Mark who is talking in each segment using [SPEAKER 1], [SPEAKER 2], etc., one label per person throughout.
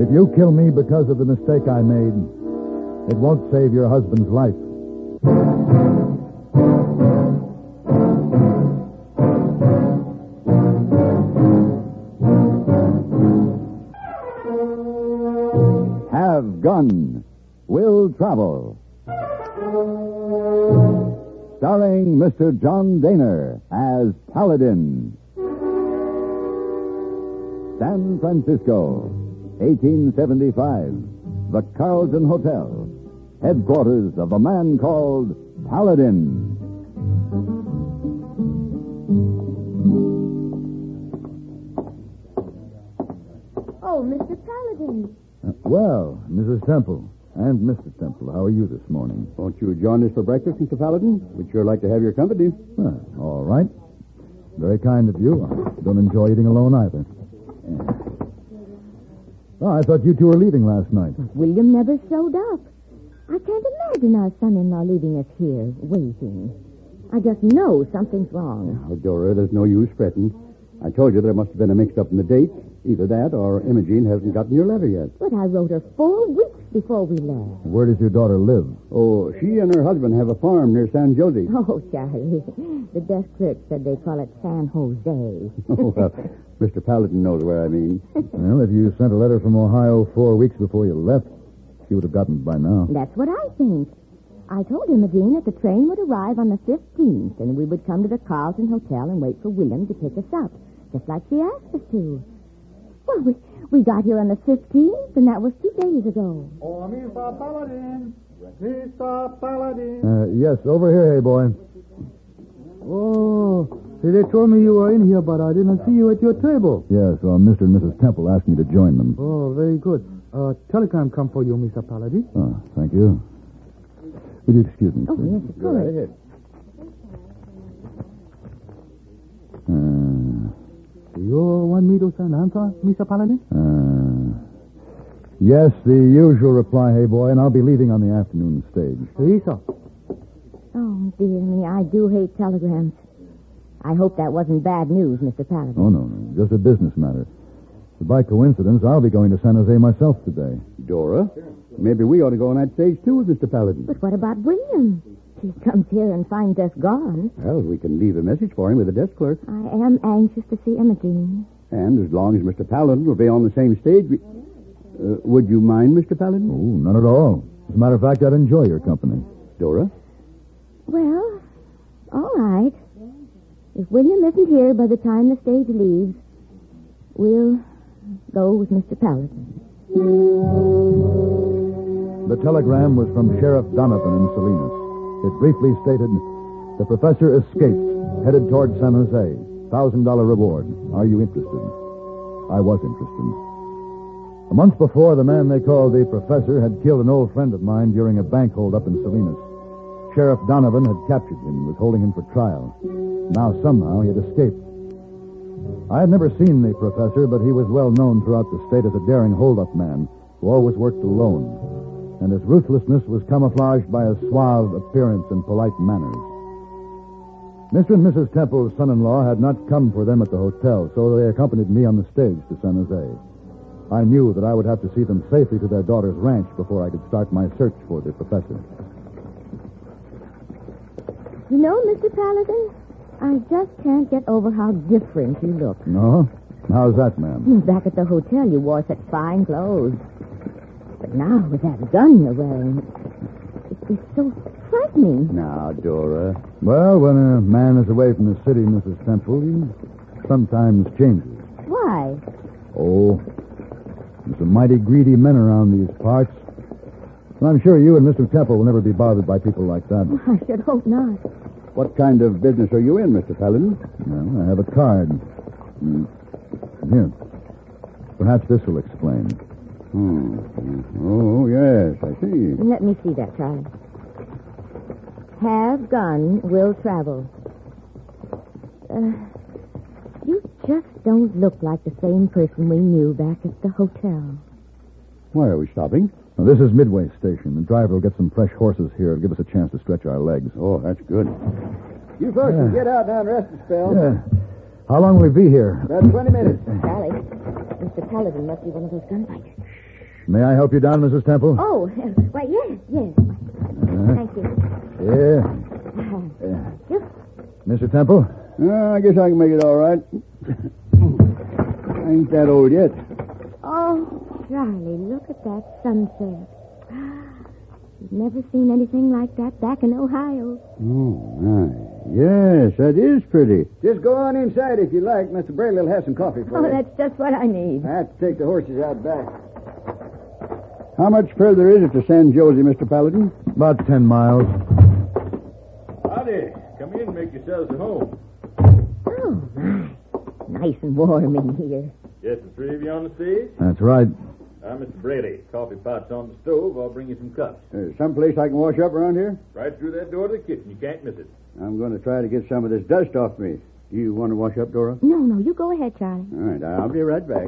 [SPEAKER 1] If you kill me because of the mistake I made, it won't save your husband's life.
[SPEAKER 2] Have Gun Will Travel. Starring Mr. John Daner as Paladin. San Francisco, 1875. The Carlton Hotel. Headquarters of a man called Paladin.
[SPEAKER 3] Oh, Mr. Paladin.
[SPEAKER 1] Well, Mrs. Temple and Mr. Temple, how are you this morning?
[SPEAKER 4] Won't you join us for breakfast, Mr. Paladin? We'd sure like to have your company.
[SPEAKER 1] Well, all right. Very kind of you. I don't enjoy eating alone either. Oh, I thought you two were leaving last night.
[SPEAKER 3] William never showed up. I can't imagine our son-in-law leaving us here, waiting. I just know something's wrong.
[SPEAKER 4] Now, Dora, there's no use fretting. I told you there must have been a mix-up in the date. Either that or Imogene hasn't gotten your letter yet.
[SPEAKER 3] But I wrote her 4 weeks before we left.
[SPEAKER 1] Where does your daughter live?
[SPEAKER 4] Oh, she and her husband have a farm near San Jose.
[SPEAKER 3] Oh, Charlie. The desk clerk said they call it San Jose.
[SPEAKER 4] Oh, well, Mr. Paladin knows where I mean.
[SPEAKER 1] Well, if you sent a letter from Ohio 4 weeks before you left, she would have gotten it by now.
[SPEAKER 3] That's what I think. I told Imogene that the train would arrive on the 15th, and we would come to the Carlton Hotel and wait for William to pick us up, just like she asked us to. Well, we got here on the 15th, and that was 2 days ago.
[SPEAKER 5] Oh, Mr. Paladin. Mr. Paladin.
[SPEAKER 1] Yes, over here, hey boy.
[SPEAKER 5] Oh, see, they told me you were in here, but I didn't see you at your table.
[SPEAKER 1] Yes, well, Mr. and Mrs. Temple asked me to join them.
[SPEAKER 5] Oh, very good. Telegram come for you, Mr. Paladin.
[SPEAKER 1] Oh, thank you. Would you excuse me,
[SPEAKER 3] Oh,
[SPEAKER 1] please?
[SPEAKER 3] yes, of course.
[SPEAKER 4] ahead.
[SPEAKER 5] You want me to send answer, Mr. Paladin?
[SPEAKER 1] Yes, the usual reply, hey boy, and I'll be leaving on the afternoon stage.
[SPEAKER 5] Yes, sir.
[SPEAKER 3] Oh, dear me, I do hate telegrams. I hope that wasn't bad news, Mr. Paladin.
[SPEAKER 1] Oh, no, just a business matter. But by coincidence, I'll be going to San Jose myself today.
[SPEAKER 4] Dora, maybe we ought to go on that stage too with Mr. Paladin.
[SPEAKER 3] But what about William? He comes here and finds us gone.
[SPEAKER 4] Well, we can leave a message for him with the desk clerk.
[SPEAKER 3] I am anxious to see Imogene.
[SPEAKER 4] And as long as Mr. Paladin will be on the same stage, would you mind, Mr. Paladin?
[SPEAKER 1] Oh, not at all. As a matter of fact, I'd enjoy your company.
[SPEAKER 4] Dora?
[SPEAKER 3] Well, all right. If William isn't here by the time the stage leaves, we'll go with Mr. Paladin.
[SPEAKER 1] The telegram was from Sheriff Donovan in Salinas. It briefly stated, the professor escaped, headed toward San Jose. $1,000 reward. Are you interested? I was interested. A month before, the man they called the professor had killed an old friend of mine during a bank holdup in Salinas. Sheriff Donovan had captured him and was holding him for trial. Now, somehow, he had escaped. I had never seen the professor, but he was well known throughout the state as a daring hold-up man who always worked alone. And his ruthlessness was camouflaged by a suave appearance and polite manners. Mr. and Mrs. Temple's son-in-law had not come for them at the hotel, so they accompanied me on the stage to San Jose. I knew that I would have to see them safely to their daughter's ranch before I could start my search for the professor.
[SPEAKER 3] You know, Mr. Paladin, I just can't get over how different you look.
[SPEAKER 1] No? How's that, ma'am?
[SPEAKER 3] Back at the hotel, you wore such fine clothes. But now, with that gun you're wearing, it's so frightening.
[SPEAKER 4] Now, Dora.
[SPEAKER 1] Well, when a man is away from the city, Mrs. Temple, he sometimes changes.
[SPEAKER 3] Why?
[SPEAKER 1] Oh, there's some mighty greedy men around these parts. And I'm sure you and Mr. Temple will never be bothered by people like that.
[SPEAKER 3] I should hope not.
[SPEAKER 4] What kind of business are you in, Mr. Paladin?
[SPEAKER 1] Well, I have a card. Here. Perhaps this will explain.
[SPEAKER 4] Oh, yes, I see.
[SPEAKER 3] Let me see that, Charlie. Have gun, will travel. You just don't look like the same person we knew back at the hotel.
[SPEAKER 4] Why are we stopping?
[SPEAKER 1] Now, this is Midway Station. The driver will get some fresh horses here to give us a chance to stretch our legs.
[SPEAKER 4] Oh, that's good.
[SPEAKER 5] You folks can get out now and rest a spell.
[SPEAKER 1] Yeah. How long will we be here?
[SPEAKER 5] About 20 minutes.
[SPEAKER 3] Charlie, Mr. Paladin must be one of those gunfighters.
[SPEAKER 1] May I help you down, Mrs. Temple?
[SPEAKER 3] Oh, why, yes. Thank you.
[SPEAKER 1] Yeah. Mr. Temple?
[SPEAKER 4] I guess I can make it all right. I ain't that old yet.
[SPEAKER 3] Oh, Charlie, look at that sunset. You've never seen anything like that back in Ohio.
[SPEAKER 4] Oh, my. Yes, that is pretty. Just go on inside if you like. Mr. Braley will have some coffee for you.
[SPEAKER 3] Oh, that's just what I need.
[SPEAKER 4] I have to take the horses out back. How much further is it to San Jose, Mr. Paladin?
[SPEAKER 1] About 10 miles.
[SPEAKER 6] Howdy. Come in and make yourselves at home.
[SPEAKER 3] Oh, my. Nice and warm in here.
[SPEAKER 6] Just the three of you on the stage?
[SPEAKER 1] That's right.
[SPEAKER 6] I'm Mr. Brady. Coffee pot's on the stove. I'll bring you some cups.
[SPEAKER 4] Someplace I can wash up around here?
[SPEAKER 6] Right through that door to the kitchen. You can't miss it.
[SPEAKER 4] I'm going to try to get some of this dust off me. Do you want to wash up, Dora?
[SPEAKER 3] No, you go ahead, Charlie.
[SPEAKER 4] All right, I'll be right back.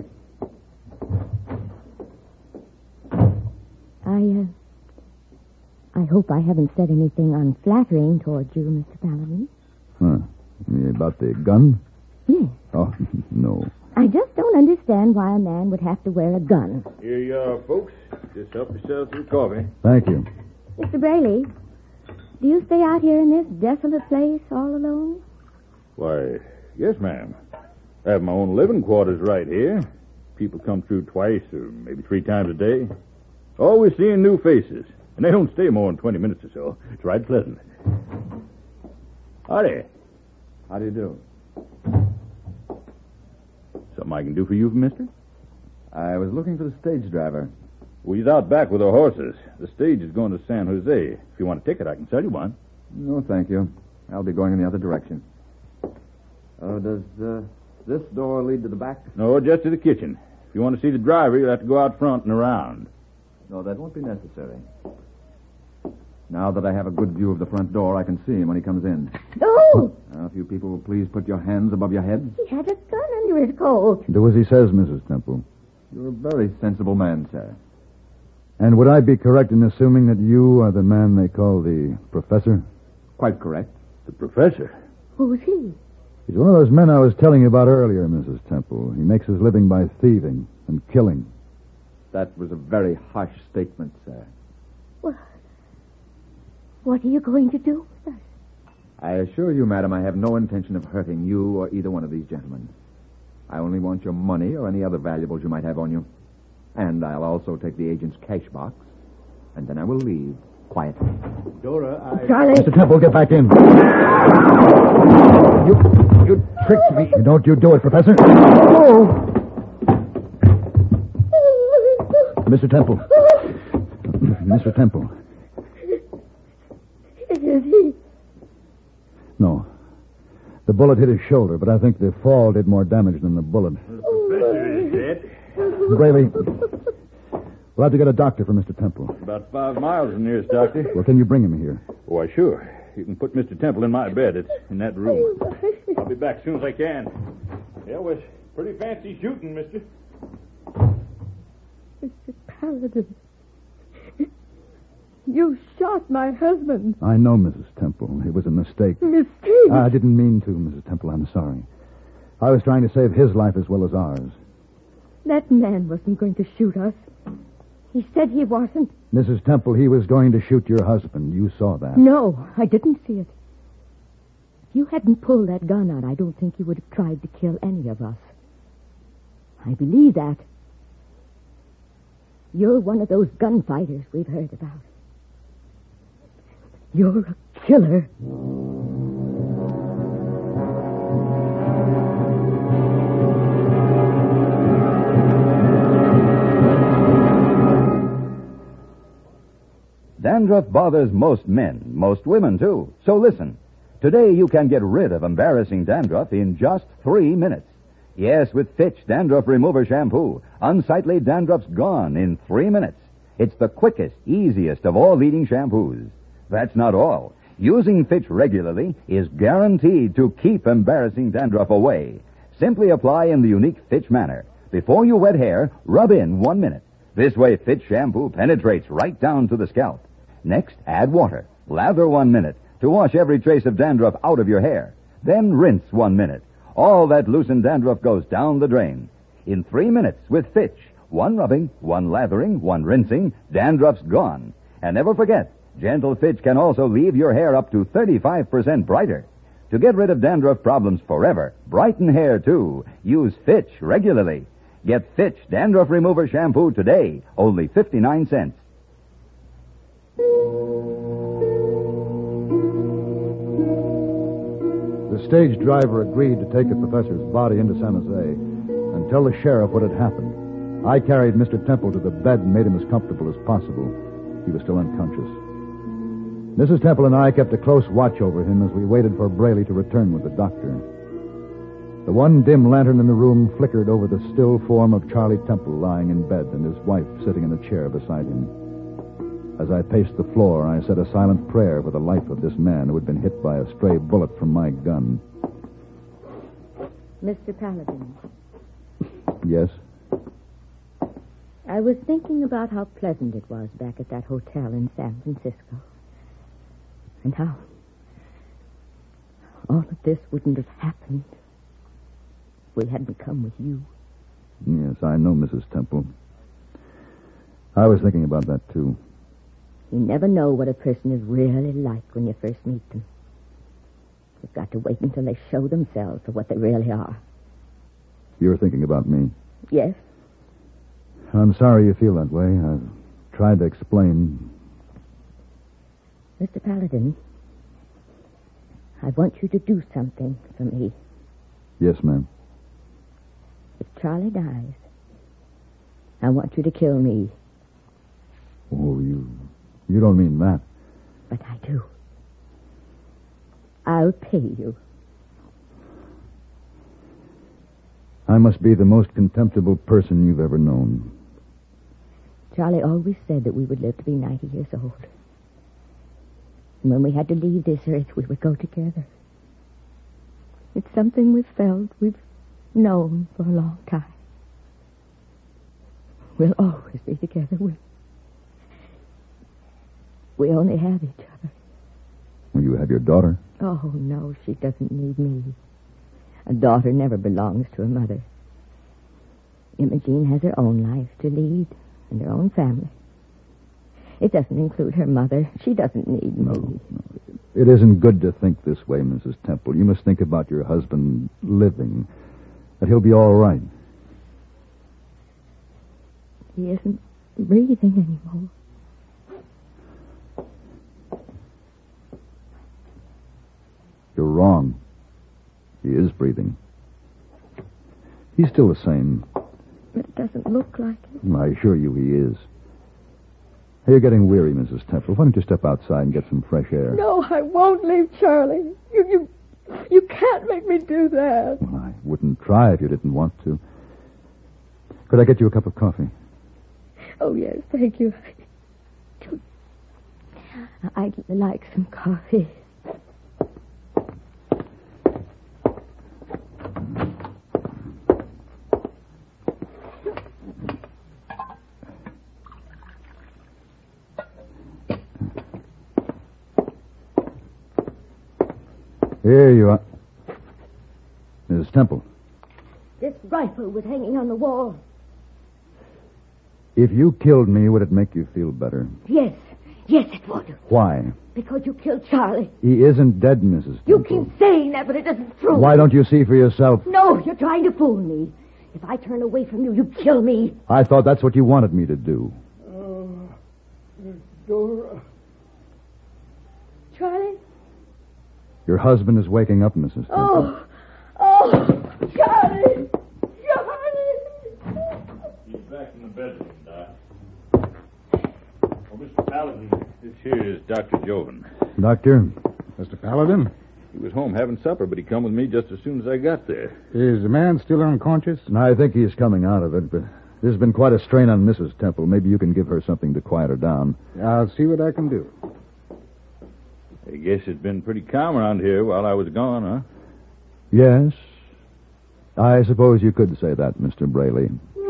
[SPEAKER 3] I hope I haven't said anything unflattering towards you, Mr. Paladin.
[SPEAKER 1] Huh. About the gun?
[SPEAKER 3] Yes.
[SPEAKER 1] Oh, no.
[SPEAKER 3] I just don't understand why a man would have to wear a gun.
[SPEAKER 6] Here you are, folks. Just help yourselves to the coffee.
[SPEAKER 1] Thank you.
[SPEAKER 3] Mr. Braley, do you stay out here in this desolate place all alone?
[SPEAKER 6] Why, yes, ma'am. I have my own living quarters right here. People come through twice or maybe 3 times a day. Always seeing new faces. And they don't stay more than 20 minutes or so. It's right pleasant. Howdy.
[SPEAKER 4] How do you do?
[SPEAKER 6] Something I can do for you, mister?
[SPEAKER 7] I was looking for the stage driver.
[SPEAKER 6] Well, he's out back with the horses. The stage is going to San Jose. If you want a ticket, I can sell you one.
[SPEAKER 7] No, thank you. I'll be going in the other direction. Does this door lead to the back?
[SPEAKER 6] No, just to the kitchen. If you want to see the driver, you'll have to go out front and around.
[SPEAKER 7] No, that won't be necessary. Now that I have a good view of the front door, I can see him when he comes in.
[SPEAKER 3] Oh!
[SPEAKER 7] Now, if you people will please put your hands above your heads.
[SPEAKER 3] He had a gun under his coat.
[SPEAKER 1] Do as he says, Mrs. Temple.
[SPEAKER 7] You're a very sensible man, sir.
[SPEAKER 1] And would I be correct in assuming that you are the man they call the professor?
[SPEAKER 7] Quite correct.
[SPEAKER 6] The professor?
[SPEAKER 3] Who's he?
[SPEAKER 1] He's one of those men I was telling you about earlier, Mrs. Temple. He makes his living by thieving and killing.
[SPEAKER 7] That was a very harsh statement, sir.
[SPEAKER 3] What are you going to do with us?
[SPEAKER 7] I assure you, madam, I have no intention of hurting you or either one of these gentlemen. I only want your money or any other valuables you might have on you. And I'll also take the agent's cash box. And then I will leave quietly.
[SPEAKER 6] Dora,
[SPEAKER 3] Charlie!
[SPEAKER 1] Mr. Temple, get back in. You tricked me. Don't you do it, Professor.
[SPEAKER 3] Oh!
[SPEAKER 1] Mr. Temple. Mr. Temple.
[SPEAKER 3] Is he?
[SPEAKER 1] No. The bullet hit his shoulder, but I think the fall did more damage than the bullet.
[SPEAKER 6] the professor is dead.
[SPEAKER 1] Braley, we'll have to get a doctor for Mr. Temple.
[SPEAKER 6] About 5 miles from the nearest doctor.
[SPEAKER 1] Well, can you bring him here?
[SPEAKER 6] Why, sure. You can put Mr. Temple in my bed. It's in that room. I'll be back as soon as I can. Yeah, was pretty fancy shooting, mister.
[SPEAKER 3] Mr. Paladin. You shot my husband.
[SPEAKER 1] I know, Mrs. Temple. It was a mistake.
[SPEAKER 3] Mistake?
[SPEAKER 1] I didn't mean to, Mrs. Temple. I'm sorry. I was trying to save his life as well as ours.
[SPEAKER 3] That man wasn't going to shoot us. He said he wasn't.
[SPEAKER 1] Mrs. Temple, he was going to shoot your husband. You saw that.
[SPEAKER 3] No, I didn't see it. If you hadn't pulled that gun out, I don't think you would have tried to kill any of us. I believe that. You're one of those gunfighters we've heard about. You're a killer.
[SPEAKER 2] Dandruff bothers most men, most women, too. So listen. Today you can get rid of embarrassing dandruff in just 3 minutes. Yes, with Fitch Dandruff Remover Shampoo, unsightly dandruff's gone in 3 minutes. It's the quickest, easiest of all leading shampoos. That's not all. Using Fitch regularly is guaranteed to keep embarrassing dandruff away. Simply apply in the unique Fitch manner. Before you wet hair, rub in 1 minute. This way, Fitch shampoo penetrates right down to the scalp. Next, add water. Lather 1 minute to wash every trace of dandruff out of your hair. Then rinse 1 minute. All that loosened dandruff goes down the drain. In 3 minutes with Fitch, One rubbing, one lathering, one rinsing, dandruff's gone. And never forget, Gentle Fitch can also leave your hair up to 35% brighter. To get rid of dandruff problems forever, brighten hair too, use Fitch regularly. Get Fitch Dandruff Remover Shampoo today, only 59 cents.
[SPEAKER 1] The stage driver agreed to take the professor's body into San Jose and tell the sheriff what had happened. I carried Mr. Temple to the bed and made him as comfortable as possible. He was still unconscious. Mrs. Temple and I kept a close watch over him as we waited for Braley to return with the doctor. The one dim lantern in the room flickered over the still form of Charlie Temple lying in bed and his wife sitting in a chair beside him. As I paced the floor, I said a silent prayer for the life of this man who had been hit by a stray bullet from my gun.
[SPEAKER 3] Mr. Paladin,
[SPEAKER 1] Yes?
[SPEAKER 3] I was thinking about how pleasant it was back at that hotel in San Francisco. And how all of this wouldn't have happened if we hadn't come with you.
[SPEAKER 1] Yes, I know, Mrs. Temple. I was thinking about that, too.
[SPEAKER 3] You never know what a person is really like when you first meet them. You've got to wait until they show themselves for what they really are.
[SPEAKER 1] You're thinking about me.
[SPEAKER 3] Yes?
[SPEAKER 1] I'm sorry you feel that way. I've tried to explain.
[SPEAKER 3] Mr. Paladin, I want you to do something for me.
[SPEAKER 1] Yes, ma'am.
[SPEAKER 3] If Charlie dies, I want you to kill me.
[SPEAKER 1] Oh, you don't mean that.
[SPEAKER 3] But I do. I'll pay you.
[SPEAKER 1] I must be the most contemptible person you've ever known.
[SPEAKER 3] Charlie always said that we would live to be 90 years old. And when we had to leave this earth, we would go together. It's something we've felt, we've known for a long time. We'll always be together. We only have each other.
[SPEAKER 1] Well, you have your daughter.
[SPEAKER 3] Oh, no, she doesn't need me. A daughter never belongs to a mother. Imogene has her own life to lead and her own family. It doesn't include her mother. She doesn't need me.
[SPEAKER 1] No. It isn't good to think this way, Mrs. Temple. You must think about your husband living, that he'll be all right.
[SPEAKER 3] He isn't breathing anymore.
[SPEAKER 1] You're wrong. He is breathing. He's still the same.
[SPEAKER 3] It doesn't look like it.
[SPEAKER 1] I assure you he is. Hey, you're getting weary, Mrs. Temple. Why don't you step outside and get some fresh air?
[SPEAKER 3] No, I won't leave Charlie. You can't make me do that.
[SPEAKER 1] Well, I wouldn't try if you didn't want to. Could I get you a cup of coffee?
[SPEAKER 3] Oh, yes, thank you. I'd like some coffee.
[SPEAKER 1] Here you are. Mrs. Temple.
[SPEAKER 3] This rifle was hanging on the wall.
[SPEAKER 1] If you killed me, would it make you feel better?
[SPEAKER 3] Yes, it would.
[SPEAKER 1] Why?
[SPEAKER 3] Because you killed Charlie.
[SPEAKER 1] He isn't dead, Mrs. Temple.
[SPEAKER 3] You keep saying that, but it isn't true.
[SPEAKER 1] Why don't you see for yourself?
[SPEAKER 3] No, you're trying to fool me. If I turn away from you, you kill me.
[SPEAKER 1] I thought that's what you wanted me to do.
[SPEAKER 5] Dora.
[SPEAKER 3] Charlie?
[SPEAKER 1] Your husband is waking up, Mrs. Temple.
[SPEAKER 3] Oh, Charlie! Charlie!
[SPEAKER 6] He's back in the bedroom, Doc. Oh, Mr. Paladin, this here is Dr. Joven.
[SPEAKER 1] Doctor?
[SPEAKER 4] Mr. Paladin,
[SPEAKER 6] He was home having supper, but he come with me just as soon as I got there.
[SPEAKER 4] is the man still unconscious?
[SPEAKER 1] I think he's coming out of it, but this has been quite a strain on Mrs. Temple. Maybe you can give her something to quiet her down.
[SPEAKER 4] I'll see what I can do.
[SPEAKER 6] I guess it's been pretty calm around here while I was gone, huh?
[SPEAKER 1] Yes. I suppose you could say that, Mr. Braley.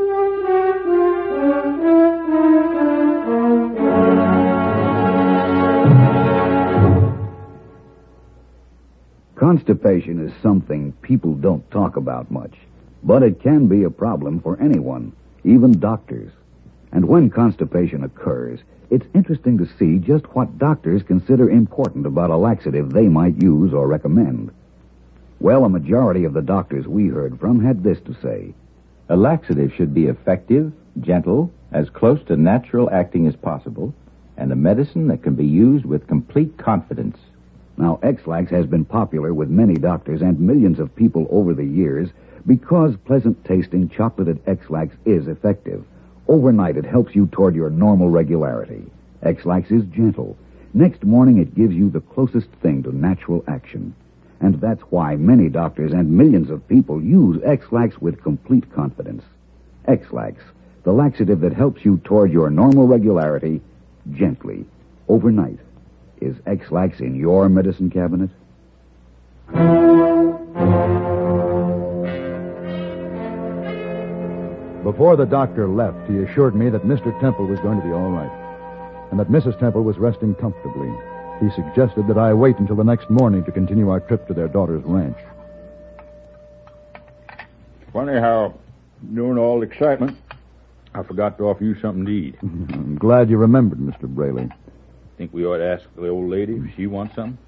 [SPEAKER 2] Constipation is something people don't talk about much, but it can be a problem for anyone.
[SPEAKER 8] even doctors. And when constipation occurs, it's interesting to see just what doctors consider important about a laxative they might use or recommend. Well, a majority of the doctors we heard from had this to say.
[SPEAKER 9] A laxative should be effective, gentle, as close to natural acting as possible, and a medicine that can be used with complete confidence.
[SPEAKER 8] Now, X-Lax has been popular with many doctors and millions of people over the years because pleasant-tasting chocolated X-Lax is effective. Overnight, it helps you toward your normal regularity. X-Lax is gentle. Next morning, it gives you the closest thing to natural action. And that's why many doctors and millions of people use X-Lax with complete confidence. X-Lax, the laxative that helps you toward your normal regularity, gently, overnight. Is X-Lax in your medicine cabinet?
[SPEAKER 1] Before the doctor left, he assured me that Mr. Temple was going to be all right, and that Mrs. Temple was resting comfortably. He suggested that I wait until the next morning to continue our trip to their daughter's ranch.
[SPEAKER 6] Funny how, during all the excitement, I forgot to offer you something to eat.
[SPEAKER 1] I'm glad you remembered, Mr. Braley.
[SPEAKER 6] Think we ought to ask the old lady if she wants something?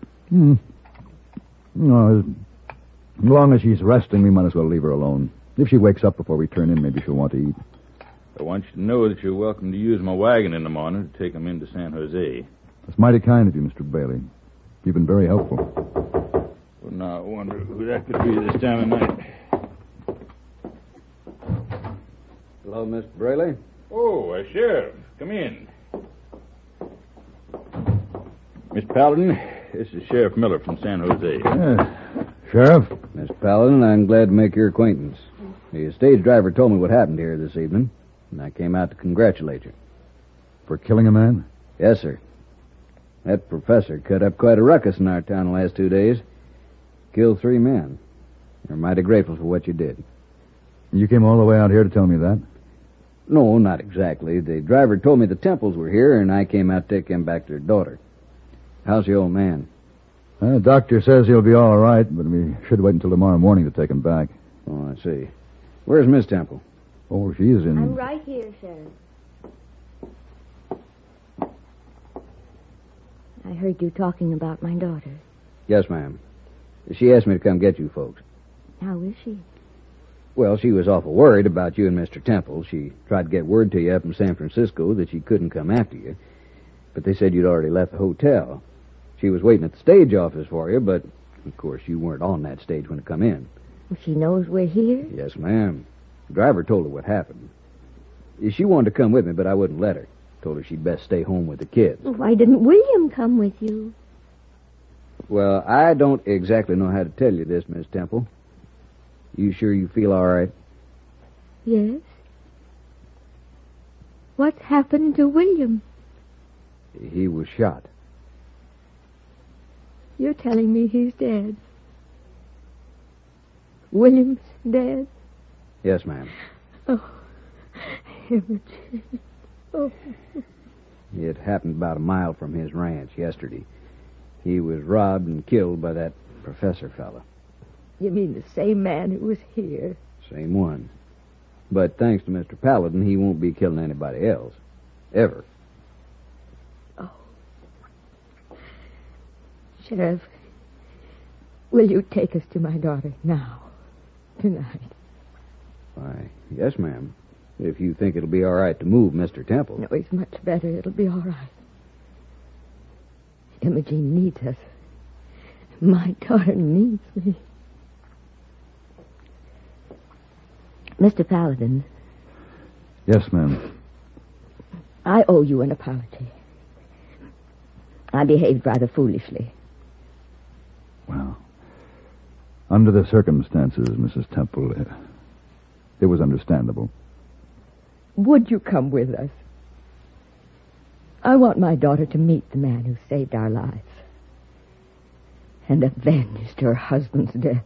[SPEAKER 1] No, as long as she's resting, we might as well leave her alone. If she wakes up before we turn in, maybe she'll want to eat.
[SPEAKER 6] I want you to know that you're welcome to use my wagon in the morning to take them into San Jose.
[SPEAKER 1] That's mighty kind of you, Mr. Bailey. You've been very helpful.
[SPEAKER 6] Well, now, I wonder who that could be this time of night.
[SPEAKER 10] Hello, Mr. Braley.
[SPEAKER 6] Oh, Sheriff. Come in. Miss Paladin, this is Sheriff Miller from San Jose.
[SPEAKER 1] Sheriff?
[SPEAKER 10] Miss Paladin, I'm glad to make your acquaintance. The stage driver told me what happened here this evening, and I came out to congratulate you.
[SPEAKER 1] For killing a man?
[SPEAKER 10] Yes, sir. That professor cut up quite a ruckus in our town the last 2 days. Killed 3 men. We're mighty grateful for what you did.
[SPEAKER 1] You came all the way out here to tell me that?
[SPEAKER 10] No, not exactly. The driver told me the Temples were here, and I came out to take him back to their daughter. How's the old man?
[SPEAKER 1] The doctor says he'll be all right, but we should wait until tomorrow morning to take him back.
[SPEAKER 10] Oh, I see. Where's Miss Temple?
[SPEAKER 1] Oh, she's in...
[SPEAKER 3] I'm right here, Sheriff. I heard you talking about my daughter.
[SPEAKER 10] Yes, ma'am. She asked me to come get you folks.
[SPEAKER 3] How is she?
[SPEAKER 10] Well, she was awful worried about you and Mr. Temple. She tried to get word to you up in San Francisco that she couldn't come after you. But they said you'd already left the hotel. She was waiting at the stage office for you, but, of course, you weren't on that stage when it come in.
[SPEAKER 3] Well, she knows we're here?
[SPEAKER 10] Yes, ma'am. The driver told her what happened. She wanted to come with me, but I wouldn't let her. Told her she'd best stay home with the kids.
[SPEAKER 3] Why didn't William come with you?
[SPEAKER 10] Well, I don't exactly know how to tell you this, Miss Temple. You sure you feel all right?
[SPEAKER 3] Yes. What's happened to William?
[SPEAKER 10] He was shot.
[SPEAKER 3] You're telling me he's dead. William's dead?
[SPEAKER 10] Yes, ma'am.
[SPEAKER 3] Oh, Imogen. Oh.
[SPEAKER 10] It happened about a mile from his ranch yesterday. He was robbed and killed by that professor fella.
[SPEAKER 3] You mean the same man who was here?
[SPEAKER 10] Same one. But thanks to Mr. Paladin, he won't be killing anybody else. Ever.
[SPEAKER 3] Oh. Sheriff, will you take us to my daughter now? Tonight?
[SPEAKER 10] Why, yes, ma'am. If you think it'll be all right to move Mr. Temple.
[SPEAKER 3] No, he's much better. It'll be all right. Imogen needs us. My daughter needs me. Mr. Paladin.
[SPEAKER 1] Yes, ma'am.
[SPEAKER 3] I owe you an apology. I behaved rather foolishly.
[SPEAKER 1] Well, under the circumstances, Mrs. Temple, it was understandable.
[SPEAKER 3] Would you come with us? I want my daughter to meet the man who saved our lives and avenged her husband's death.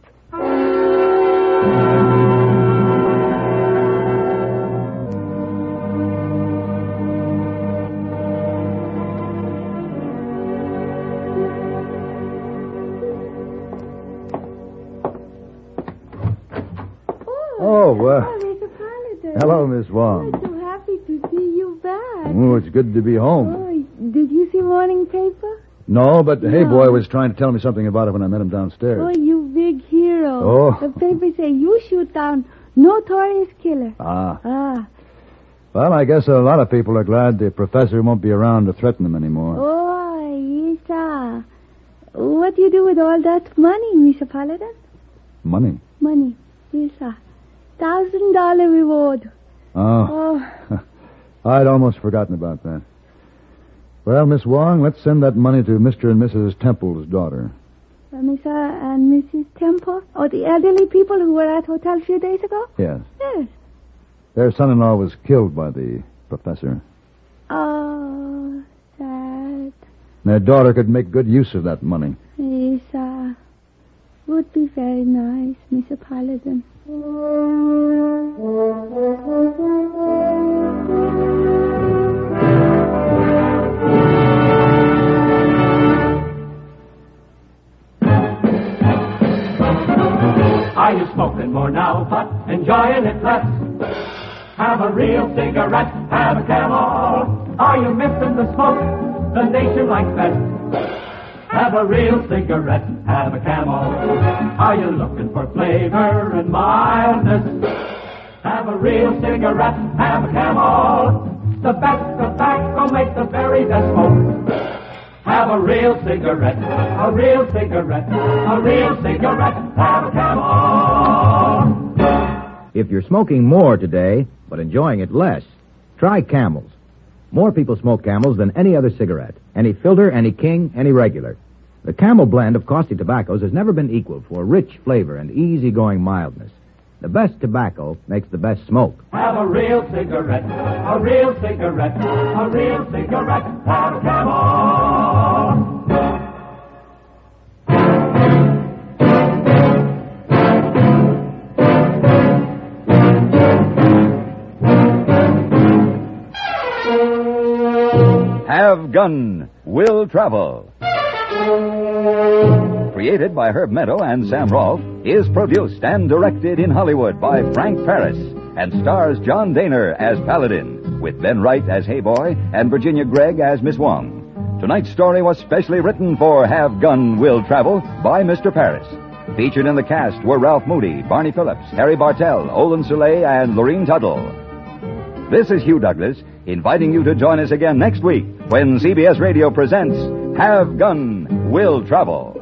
[SPEAKER 1] Hello, Miss Wong.
[SPEAKER 11] I'm so happy to see you back.
[SPEAKER 1] Oh, it's good to be home.
[SPEAKER 11] Oh, did you see morning paper?
[SPEAKER 1] No, but Hey Boy was trying to tell me something about it when I met him downstairs.
[SPEAKER 11] Oh, you big hero.
[SPEAKER 1] Oh.
[SPEAKER 11] The paper say you shoot down notorious killer.
[SPEAKER 1] Ah. Well, I guess a lot of people are glad the professor won't be around to threaten them anymore.
[SPEAKER 11] Oh, yes, sir. What do you do with all that money, Mr. Paladin?
[SPEAKER 1] Money?
[SPEAKER 11] Money. Yes, sir. $1,000 reward.
[SPEAKER 1] Oh. I'd almost forgotten about that. Well, Miss Wong, let's send that money to Mr. and Mrs. Temple's daughter.
[SPEAKER 11] Mr. and Mrs. Temple? Oh, the elderly people who were at hotel a few days ago?
[SPEAKER 1] Yes.
[SPEAKER 11] Yes.
[SPEAKER 1] Their son-in-law was killed by the professor.
[SPEAKER 11] Oh, sad.
[SPEAKER 1] Their daughter could make good use of that money.
[SPEAKER 11] Yes, sir. Would be very nice, Mr. Paladin.
[SPEAKER 12] Are you smoking more now, but enjoying it less? Have a real cigarette, have a Camel. Are you missing the smoke the nation likes best? Have a real cigarette, have a Camel. Are you looking for flavor and mildness? Have a real cigarette, have a Camel. The best tobacco makes the very best smoke. Have a real cigarette, a real cigarette, a real cigarette, have a Camel.
[SPEAKER 13] If you're smoking more today, but enjoying it less, try Camels. More people smoke Camels than any other cigarette. Any filter, any king, any regular. The Camel blend of costly tobaccos has never been equaled for rich flavor and easygoing mildness. The best tobacco makes the best smoke.
[SPEAKER 12] Have a real cigarette, a real cigarette, a real cigarette, have a Camel.
[SPEAKER 2] Have Gun Will Travel. Created by Herb Meadow and Sam Rolfe, is produced and directed in Hollywood by Frank Paris and stars John Daner as Paladin, with Ben Wright as Hey Boy and Virginia Gregg as Miss Wong. Tonight's story was specially written for Have Gun Will Travel by Mr. Paris. Featured in the cast were Ralph Moody, Barney Phillips, Harry Bartell, Olin Soule, and Lorene Tuttle. This is Hugh Douglas, inviting you to join us again next week when CBS Radio presents Have Gun Will Travel.